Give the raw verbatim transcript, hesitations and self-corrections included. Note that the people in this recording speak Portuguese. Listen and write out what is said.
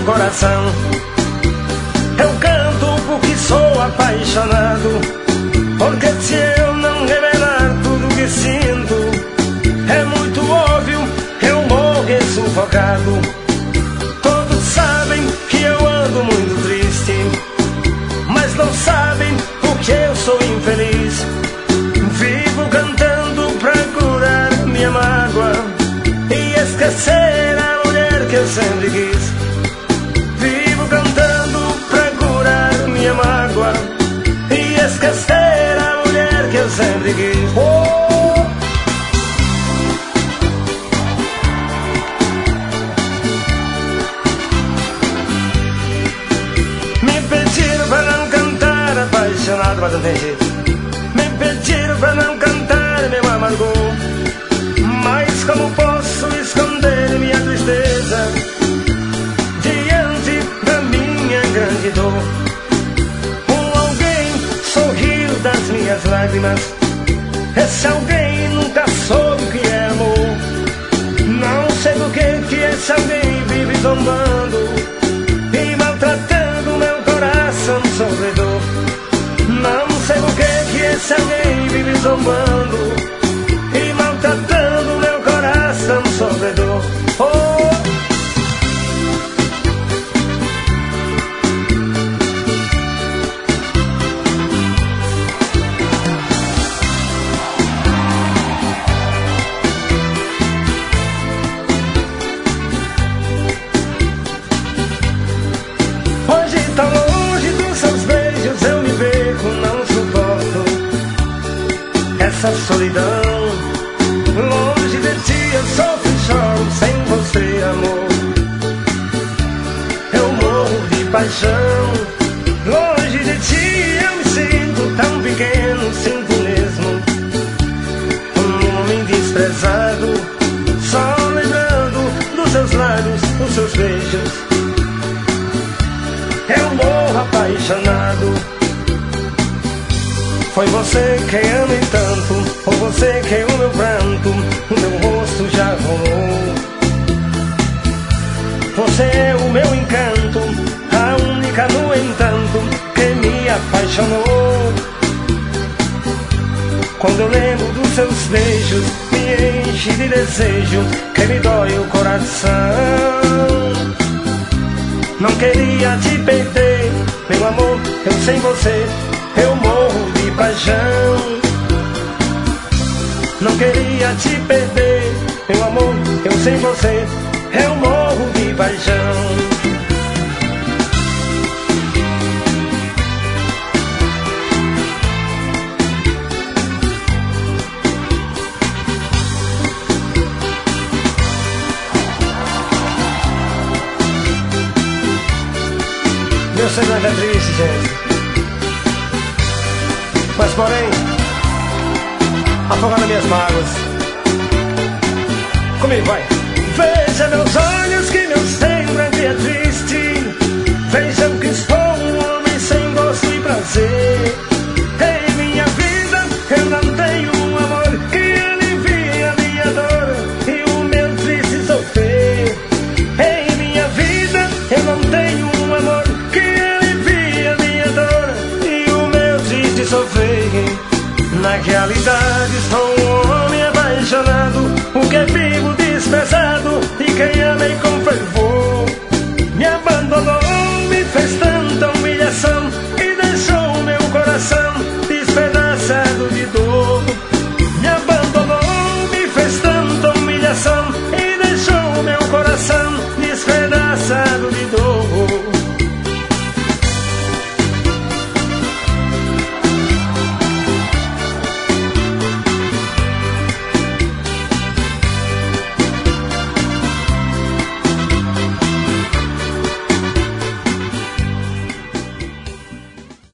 meu coração. Eu canto porque sou apaixonado, porque se eu não revelar tudo que sinto, é muito óbvio que eu morro sufocado. Todos sabem que eu ando muito triste, mas não sabem porque eu sou infeliz. Vivo cantando pra curar minha mágoa e esquecer a mulher que eu sempre quis. Vivo cantando pra curar minha mágoa e esquecer a mulher que eu sempre quis. Oh! Me pediram pra não cantar apaixonado, mas não tem jeito. Me pediram pra não cantar meu amargor, mas como posso esconder minha tristeza diante da minha grande dor? Um alguém sorriu das minhas lágrimas, esse alguém nunca soube o que é amor. Não sei por que que esse alguém vive zombando e maltratando meu coração sofredor. Não sei por que que esse alguém vive zombando e maltratando meu coração sofredor. Oh! Hoje tão longe dos seus beijos eu me vejo, não suporto essa solidão. Longe de ti eu sofro e choro sem você, amor. Eu morro de paixão. Longe de ti eu me sinto tão pequeno, sinto mesmo um homem desprezado. Só lembrando dos seus lábios, dos seus beijos, eu morro apaixonado. Foi você quem amei tanto, foi você quem o meu pranto, o meu rosto já rolou. Você é o meu encanto, a única no entanto que me apaixonou. Quando eu lembro dos seus beijos, me enche de desejo que me dói o coração. Não queria te perder, meu amor, eu sem você eu morro de paixão. Não queria te perder, meu amor, eu sem você eu morro de paixão. Meu semblante é triste, gente, mas porém afogando minhas mágoas. Comigo, vai. Veja meus olhos que meu semblante é triste, vejam que estou um homem sem gosto e prazer. Em minha vida eu não tenho um amor que alivie a minha dor e o meu triste sofrer. Em minha vida eu não tenho um amor que alivie a minha dor e o meu triste sofrer. Na realidade sou um homem apaixonado, o que vivo desprezado e quem amei com fervor me abandonou, me fez tanta humilhação e deixou meu coração despedaçado de dor. Me abandonou, me fez tanta humilhação